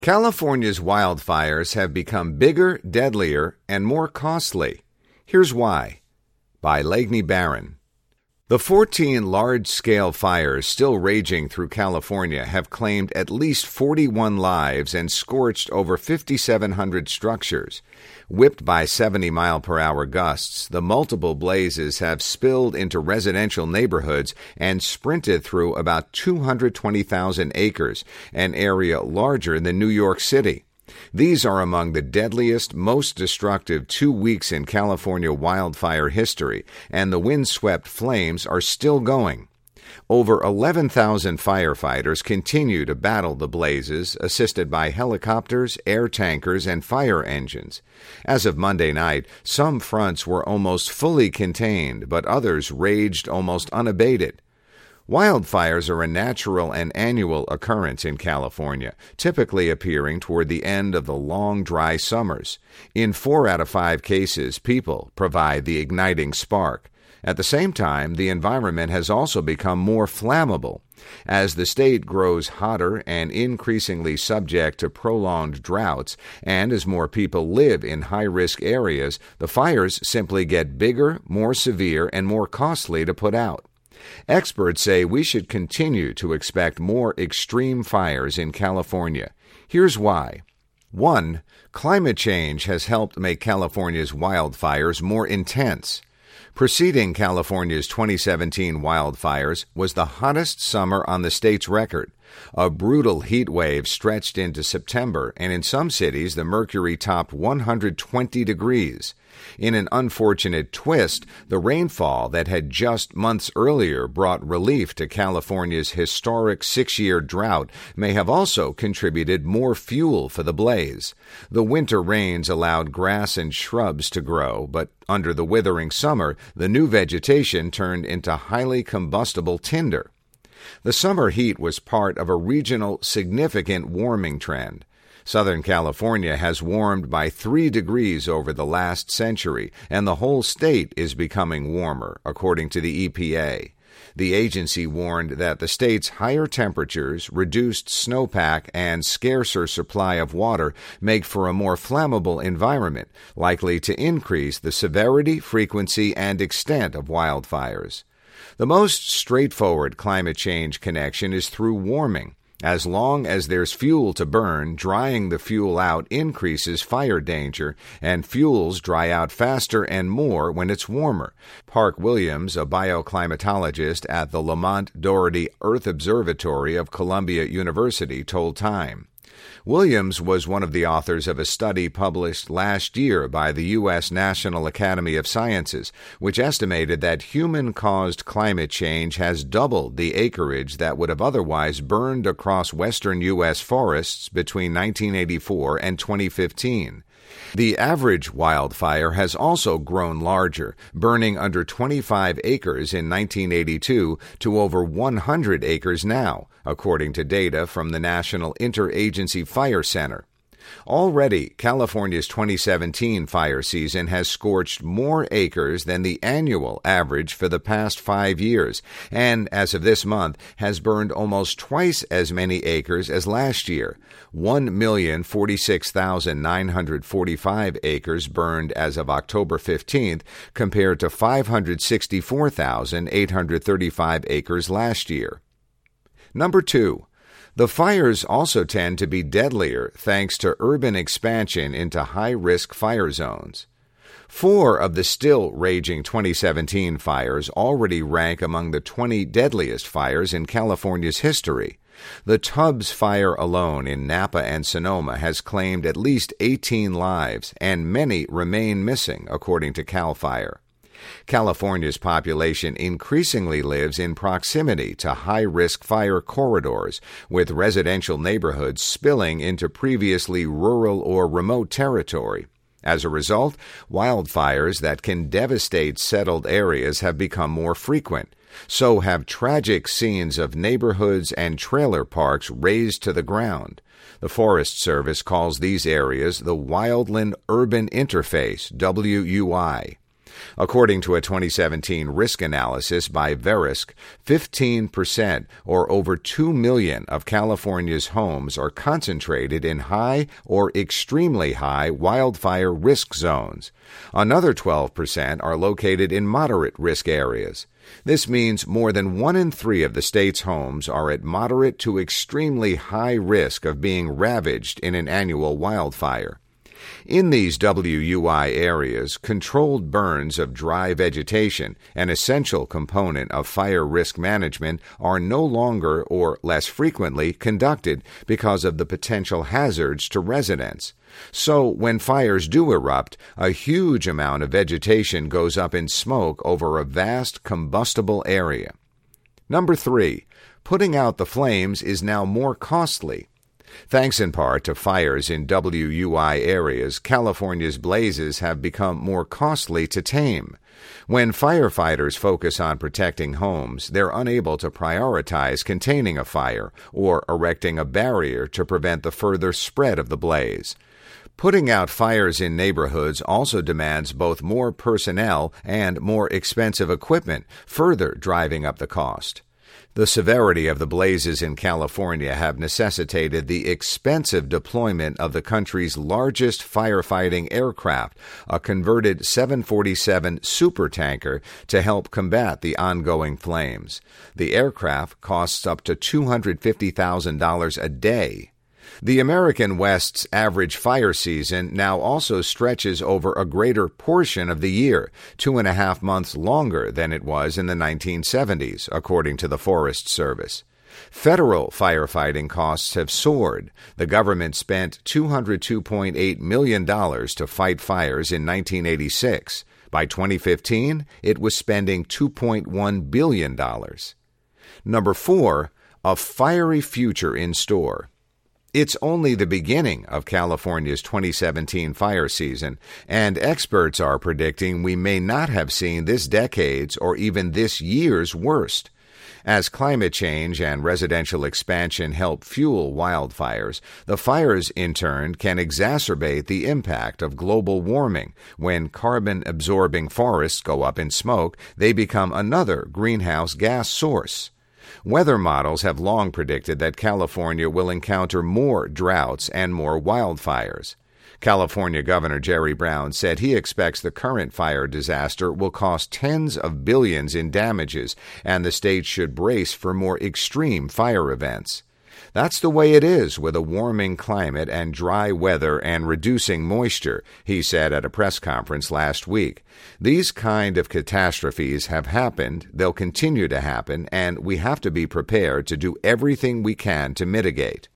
California's wildfires have become bigger, deadlier, and more costly. Here's why. By Lagney Barron. The 14 large-scale fires still raging through California have claimed at least 41 lives and scorched over 5,700 structures. Whipped by 70-mile-per-hour gusts, the multiple blazes have spilled into residential neighborhoods and sprinted through about 220,000 acres, an area larger than New York City. These are among the deadliest, most destructive 2 weeks in California wildfire history, and the windswept flames are still going. Over 11,000 firefighters continue to battle the blazes, assisted by helicopters, air tankers, and fire engines. As of Monday night, some fronts were almost fully contained, but others raged almost unabated. Wildfires are a natural and annual occurrence in California, typically appearing toward the end of the long, dry summers. In 4 out of 5 cases, people provide the igniting spark. At the same time, the environment has also become more flammable. As the state grows hotter and increasingly subject to prolonged droughts, and as more people live in high-risk areas, the fires simply get bigger, more severe, and more costly to put out. Experts say we should continue to expect more extreme fires in California. Here's why. 1. Climate change has helped make California's wildfires more intense. Preceding California's 2017 wildfires was the hottest summer on the state's record. A brutal heat wave stretched into September, and in some cities the mercury topped 120 degrees. In an unfortunate twist, the rainfall that had just months earlier brought relief to California's historic 6-year drought may have also contributed more fuel for the blaze. The winter rains allowed grass and shrubs to grow, but under the withering summer, the new vegetation turned into highly combustible tinder. The summer heat was part of a regional significant warming trend. Southern California has warmed by 3 degrees over the last century, and the whole state is becoming warmer, according to the EPA. The agency warned that the state's higher temperatures, reduced snowpack, and scarcer supply of water make for a more flammable environment, likely to increase the severity, frequency, and extent of wildfires. The most straightforward climate change connection is through warming. As long as there's fuel to burn, drying the fuel out increases fire danger, and fuels dry out faster and more when it's warmer. Park Williams, a bioclimatologist at the Lamont Doherty Earth Observatory of Columbia University, told Time. Williams was one of the authors of a study published last year by the U.S. National Academy of Sciences, which estimated that human-caused climate change has doubled the acreage that would have otherwise burned across western U.S. forests between 1984 and 2015. The average wildfire has also grown larger, burning under 25 acres in 1982 to over 100 acres now, according to data from the National Interagency Fire Center. Already, California's 2017 fire season has scorched more acres than the annual average for the past 5 years, and as of this month, has burned almost twice as many acres as last year. 1,046,945 acres burned as of October 15th, compared to 564,835 acres last year. Number 2. The fires also tend to be deadlier thanks to urban expansion into high-risk fire zones. 4 of the still raging 2017 fires already rank among the 20 deadliest fires in California's history. The Tubbs fire alone in Napa and Sonoma has claimed at least 18 lives, and many remain missing, according to CAL FIRE. California's population increasingly lives in proximity to high-risk fire corridors, with residential neighborhoods spilling into previously rural or remote territory. As a result, wildfires that can devastate settled areas have become more frequent. So have tragic scenes of neighborhoods and trailer parks razed to the ground. The Forest Service calls these areas the Wildland Urban Interface, WUI. According to a 2017 risk analysis by Verisk, 15%, or over 2 million of California's homes are concentrated in high or extremely high wildfire risk zones. Another 12% are located in moderate risk areas. This means more than 1 in 3 of the state's homes are at moderate to extremely high risk of being ravaged in an annual wildfire. In these WUI areas, controlled burns of dry vegetation, an essential component of fire risk management, are no longer or less frequently conducted because of the potential hazards to residents. So, when fires do erupt, a huge amount of vegetation goes up in smoke over a vast combustible area. Number 3, putting out the flames is now more costly. Thanks in part to fires in WUI areas, California's blazes have become more costly to tame. When firefighters focus on protecting homes, they're unable to prioritize containing a fire or erecting a barrier to prevent the further spread of the blaze. Putting out fires in neighborhoods also demands both more personnel and more expensive equipment, further driving up the cost. The severity of the blazes in California have necessitated the expensive deployment of the country's largest firefighting aircraft, a converted 747 supertanker, to help combat the ongoing flames. The aircraft costs up to $250,000 a day. The American West's average fire season now also stretches over a greater portion of the year, 2.5 months longer than it was in the 1970s, according to the Forest Service. Federal firefighting costs have soared. The government spent $202.8 million to fight fires in 1986. By 2015, it was spending $2.1 billion. Number 4, a fiery future in store. It's only the beginning of California's 2017 fire season, and experts are predicting we may not have seen this decade's or even this year's worst. As climate change and residential expansion help fuel wildfires, the fires, in turn, can exacerbate the impact of global warming. When carbon-absorbing forests go up in smoke, they become another greenhouse gas source. Weather models have long predicted that California will encounter more droughts and more wildfires. California Governor Jerry Brown said he expects the current fire disaster will cost tens of billions in damages, and the state should brace for more extreme fire events. That's the way it is with a warming climate and dry weather and reducing moisture, he said at a press conference last week. These kind of catastrophes have happened, they'll continue to happen, and we have to be prepared to do everything we can to mitigate.